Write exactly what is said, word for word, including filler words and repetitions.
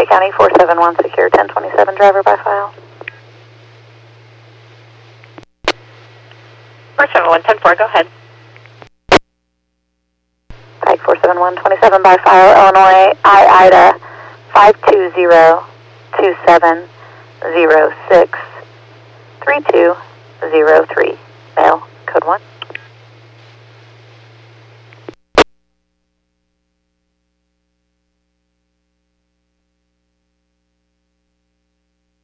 County, four seven one secure, ten twenty-seven, driver by file. four seven one, ten four, go ahead. Pike four seven one, twenty-seven by file, Illinois, I Ida, five two zero, two seven zero six, three two zero three.